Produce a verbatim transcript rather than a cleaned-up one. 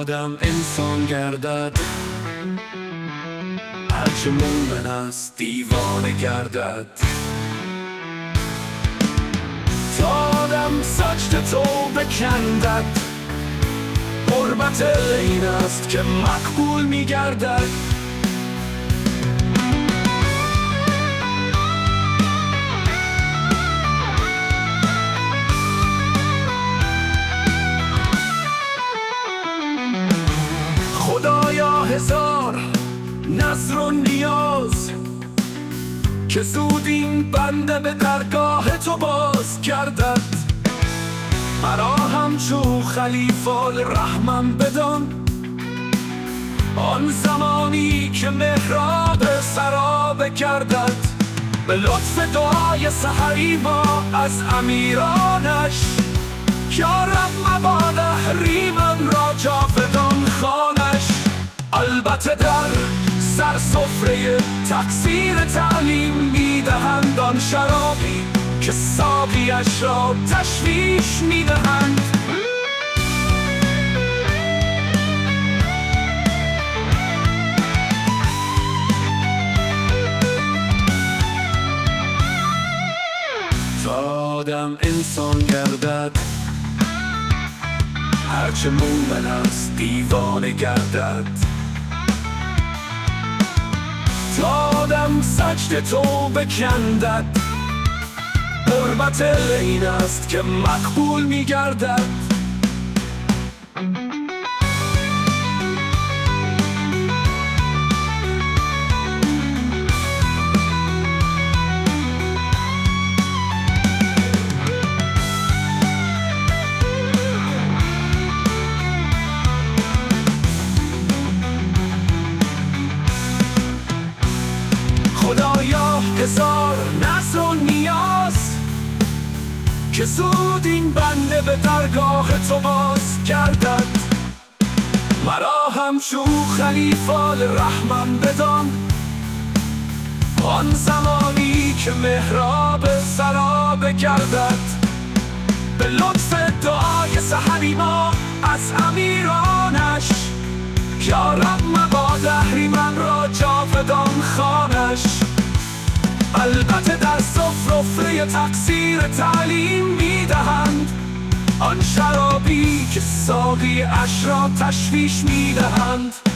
آدم انسان گردد، هرچه مومن است دیوانه گردد. تا آدم سجد توبه کندد، قربت این است که مقبول می گردد. خدایا هزار نظر و نیاز، که زود این بنده به درگاه تو باز گردد. مرا همچو خلیفال رحمم بدان، آن زمانی که محراب سرابه گردد. به لطف دعای سحری ما از امیرانش، یا رب مبادا حریمم را جاودان خوانش. البته در سر سفره تقصیر تعلیم میدهند آن شرابی که ساقیش را تشویش میدهند. تا آدم انسان گردد، هرچه مومن است دیوانه گردد. تا آدم سجد توبه کندد، قربت این است که مقبول می گردد. خدایا هزار نظر و نیاز، که زود این بنده به درگاه تو باز گردد. مرا همچو خلیفال رحمم بدان، آن زمانی که محراب سرابه گردد. به لطف دعای سحری ما از امیرانش، یا رب مبادا اهریمن را جاودان خوانش. البته در سفره تقصیر تعلیم میدهند آن شرابی که ساقی اش را تشویش میدهند.